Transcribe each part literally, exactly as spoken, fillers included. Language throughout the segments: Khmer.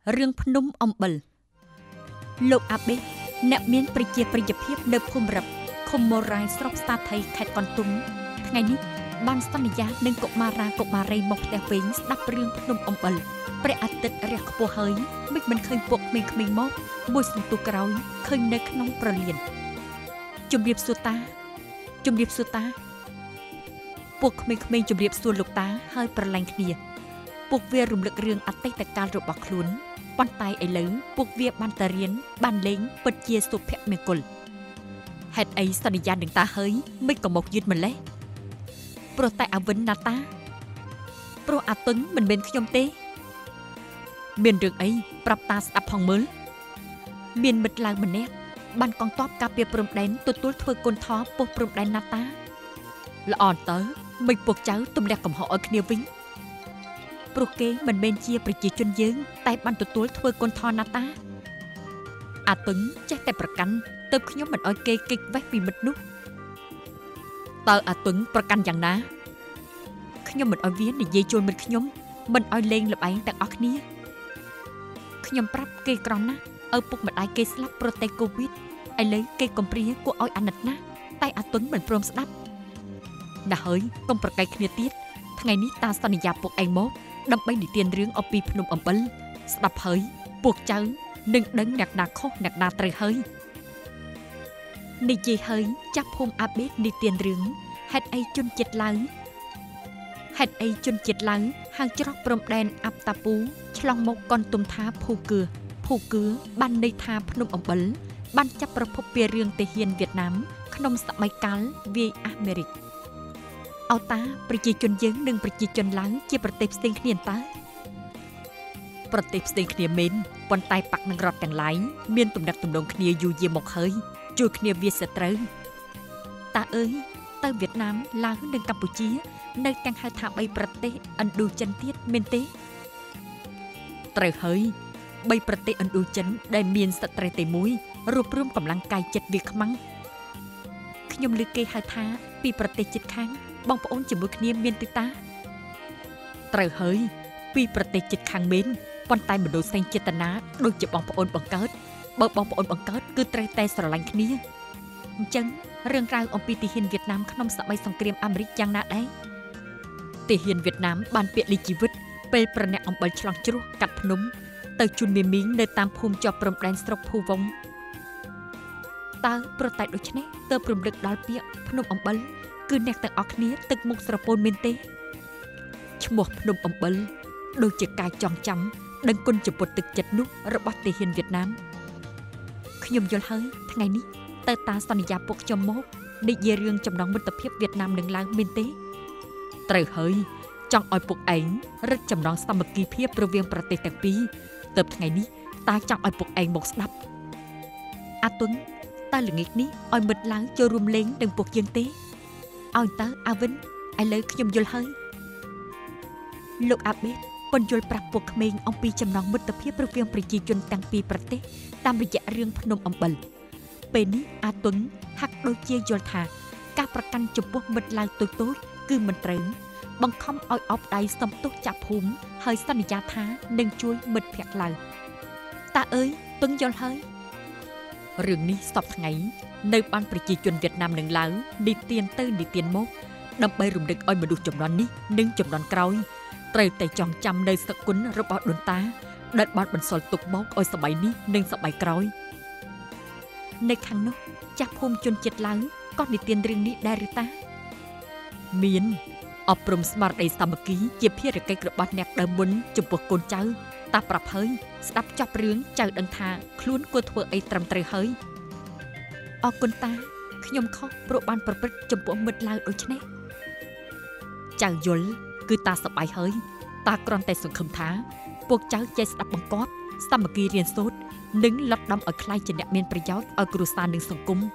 រឿងភ្នំអំបិលលោកអាបេអ្នកមានប្រជាប្រិយភាពនៅភូមិរឹបឃុំមរ៉ាយស្រុកស្តាថៃខេត្តកន្ទុំថ្ងៃនេះបានសន្យានឹងកុមារាកុមារីមកផ្ទះវិញស្ដាប់រឿងភ្នំអំបិលព្រះអាទិត្យរះខ្ពស់ហើយមិនមិនឃើញពួកក្មេងៗមកមួយសន្ទុះក្រោយឃើញនៅក្នុងប្រលានជំរាបសួរតាជំរាបសួរតាពួកក្មេងៗជំរាបសួរលោកតាហើយប្រឡែងគ្នាពួកវារំលឹករឿងអតីតកាលរបស់ខ្លួនប៉ុន្តែឥឡូវពួកវាបានទៅរៀនបានលេងពិតជាសុភមង្គលហេតុអីសន្យានឹងតាហើយមិនក៏មកយឺតម្លេះព្រោះតែអាវិនណាតាព្រោះអាទុញមិនមែនខ្ញុំទេមានរឿងអីប្រាប់តាស្ដាប់ផងមើលមានមិត្តឡើងម្នាក់បានកងទ័ពការពារព្រំដែនទទួលធ្វើគុណថោពុះព្រំដែនណាតាល្អទៅមិនពុកចៅទម្លាក់កំហុសឲ្យគ្នាវិញព្រោះគេមិនមែនជាប្រជាជនយើងតែបានទទួលធ្វើគុណថោណាតាអាទុញចេះតែប្រកាន់ទៅខ្ញុំមិនអោយគេគេចវេះពីមិត្តនោះតើអាទុញប្រកាន់យ៉ាងណាខ្ញុំមិនអោយវានិយាយចូលមិត្តខ្ញុំមិនអោយលេងល្បែងទាំងអស់គ្នាខ្ញុំប្រាប់គេក្រំណាស់ឪពុកម្ដាយគេស្លាប់ប្រទេសកូវីដឥឡូវគេកំព្រាគួរអោយអាណិតណាស់តែអាទុញមិនព្រមស្ដាប់ណាស់ហើយកុំប្រកែកគ្នាទៀតថ្ងៃនេះតាសន្យាពួកឯងមកដើម្បីនិទានរឿងអំពីភ្នំអំបិលស្ដាប់ហើយពួកចៅនឹងដឹងអ្នកណាខុសអ្នកណាត្រូវហើយនិយាយហើយចាប់ភូមិអាបេតនិទានរឿងហេតុអីជនជាតិឡើងហេតុអីជនជាតិឡើងហៅច្រកព្រំដែនអាប់តាពូឆ្លងមកកនទុំថាភូគឺភូគឺបានន័យថាភ្នំអំបិលបានចាប់ប្រភពពីរឿងទាហានវៀតណាមក្នុងសម័យកាលវាយអាមេរិកអោតាប្រជាជនយើងនិងប្រជាជនឡើងជាប្រទេសផ្សេងគ្នាតើប្រទេសផ្សេងគ្នាមែនប៉ុន្តែប៉ាក់នឹងរដ្ឋទាំងឡាយមានទំនាក់ទំនងគ្នាយូរយារមកហើយជួយគ្នាវាសត្រូវតាអើយទៅវៀតណាមឡាវនិងកម្ពុជានៅទាំងហៅថាបីប្រទេសឥណ្ឌូចិនទៀតមែនទេត្រូវហើយបីប្រទេសឥណ្ឌូចិនដែលមានស្ត្រីតែមួយរួបរวมកម្លាំងកាយចិត្តវាខ្មាំងខ្ញុំឮគេហៅថាពីប្រទេសជិតខាងបងប្អូនជាមួយគ្នាមានទេតាត្រូវហើយពីប្រទេសជិតខាងមែនប៉ុន្តែមនោសញ្ចេតនាដូចជាបងប្អូនបង្កើតបើបងប្អូនបង្កើតគឺត្រូវតែស្រឡាញ់គ្នាអញ្ចឹងរឿងរ៉ាវអំពីទាហានវៀតណាមក្នុងសម័យសង្គ្រាមអាមេរិកយ៉ាងណាដែរទាហានវៀតណាមបានពាក់លីជីវិតពេលប្រញាក់អំបិលឆ្លងជ្រោះកាត់ភ្នំទៅជូនមីមីងនៅតាមភូមិជាប់ព្រំដែនស្រុកភូវងតើប្រតែដូច្នេះទើបរំលឹកដល់ពាក្យភ្នំអំបិលគឺអ្នកទាំងអស់គ្នាទឹកមុខស្រពោនមែនទេឈ្មោះភ្នំអំបិលដូចជាការចងចាំដឹងគុណចំពោះទឹកចិត្តនោះរបស់ទាហានវៀតណាមខ្ញុំយល់ហើយថ្ងៃនេះតើតាសន្យាពួកខ្ញុំមកនិយាយរឿងចំណងមិត្តភាពវៀតណាមនឹងឡើងមែនទេត្រូវហើយចង់ឲ្យពួកឯងរឹតចំណងសាមគ្គីភាពរវាងប្រទេសទាំងពីរទើបថ្ងៃនេះតាចង់ឲ្យពួកឯងមកស្ដាប់អាទុនតើល្ងាចនេះឲ្យមិត្តឡើងចូលរួមលេងនឹងពួកយើងទេឲ្យតើអាវិនឥឡូវខ្ញុំយល់ហើយលោកអាបេតពន្យល់ប្រាប់ពួកក្មេងអំពីចំណងមិត្តភាពរវាងប្រជាជនទាំងពីរប្រទេសតាមរយៈរឿងភ្នំអំបិលពេលនេះអាទុនហាក់ដូចជាយល់ថាការប្រកាន់ចំពោះមិត្តឡើងតូចៗគឺមិនត្រូវបង្ខំឲ្យអបដៃសំទោសចាប់ភូមិហើយសន្យាថានឹងជួយមិត្តភក្តិឡើងតាអើយទុនយល់ហើយរឿងនេះសពថ្ងៃនៅបានប្រជាជនវៀតណាមនឹងឡើងនិទានទៅនិទានមកដើម្បីរំលឹកឲ្យមនុស្សចំនួននេះនិងចំនួនក្រោយត្រូវតែចងចាំនៅសគុណរបស់ដូនតាដែលបានបន្សល់ទុកមកឲ្យសម័យនេះនិងសម័យក្រោយនៅខាងនោះចាស់ភូមិជនជាតិឡើងក៏និទានរឿងនេះដែរឬតាមានអប់រំស្មារតីសាមគ្គីជាភារកិច្ចរបស់អ្នកដើមមុនចំពោះកូនចៅតាប្រាប់ហើយស្ដាប់ចប់រឿងចៅដឹងថាខ្លួនគួរធ្វើអីត្រឹមត្រូវហើយអរគុណតាខ្ញុំខុសព្រោះបានប្រព្រឹត្តចំពោះមិត្តឡើងដូច្នេះចៅយល់គឺតាសប្បាយហើយតាគ្រាន់តែសង្ឃឹមថាពួកចៅចេះស្ដាប់បង្គាប់សាមគ្គីរៀនសូត្រនិងលត់ដំឲ្យខ្លាយជាអ្នកមានប្រយោជន៍ឲ្យគ្រួសារនិងសង្គម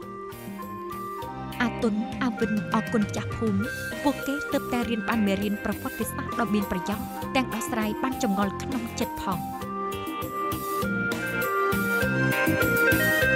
អាទុនអាវិនអរគុណចាស់ភូមិពួកគេទើបតែរៀនបានមេរៀនប្រវត្តិសាស្ត្រដ៏មានប្រយោជន៍ទាំងដោះស្រាយបានចម្ងល់ក្នុងចិត្តផង